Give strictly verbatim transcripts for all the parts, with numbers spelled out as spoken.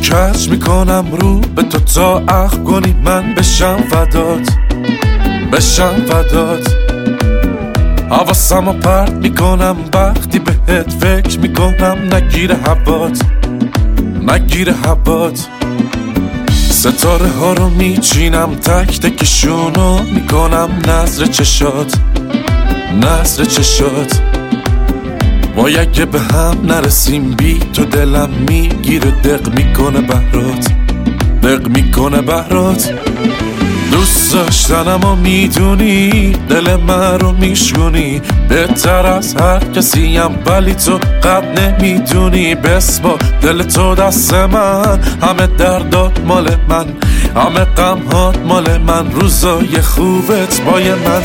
کج میکنم رو به تو تا عقل کنی من بشم فدات، بشم فدات. حواسمو پرت میکنم وقتی بهت فکر میکنم، نگیر هوات، نگیر هوات. ستاره ها رو میچینم تک تکشونو میکنم نظر چشات، نظر چشات. وای اگه به هم نرسیم بی تو دلم میگیره، دق میکنه بهرات، دق میکنه بهرات. دوست داشتنم و میدونی دل من رو میشونی، بهتر از هر کسیم ولی تو قد نمیدونی. بس با دل تو دست من، همه دردات مال من، همه غمهات مال من، روزای خوبت بای من.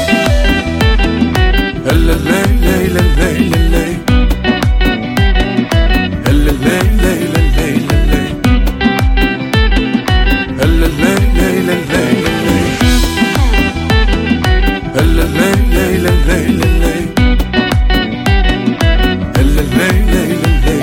هله لی لی لی لی لی هله لی لی لی لی هله لی لی لی لی هله لی لی لی لی هله لی لی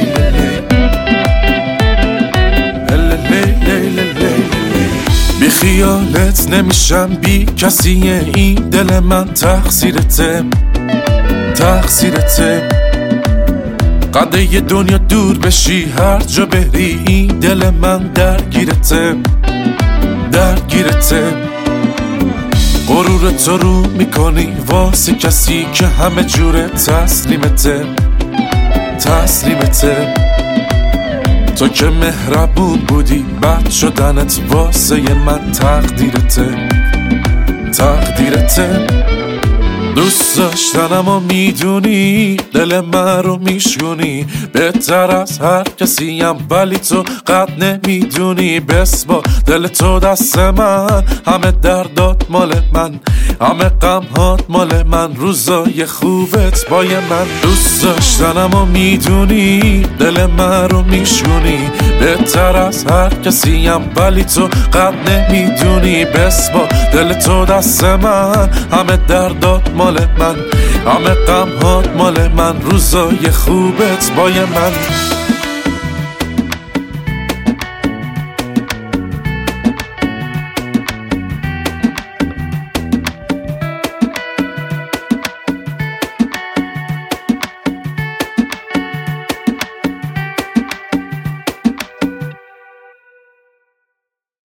لی لی لی بی خیالت نمیشم بی کسی، این دل من تقصیرته، تقصیرته. قده یه دنیا دور بشی هر جا بری، این دل من درگیرته، درگیرته. غرور تو رو میکنی واسه کسی که همه جوره تسلیمته، تسلیمته. تو که مهربون بودی بد شدنت واسه من تقدیرته، تقدیرته. دوست داشتنم و میدونی دل من رو میشونی، بهتر از هر کسیم ولی تو قد نمیدونی. بس با دل تو دست من، همه دردات مال من، همه غمهات مال من، روزای خوبت بای من. دوست داشتنم و میدونی دل من رو میشونی، بهتر از هر کسیم ولی تو قد نمیدونی. بس با دل تو دست من، همه دردات مال من، همه غمهات مال من، روزای خوبت بای من.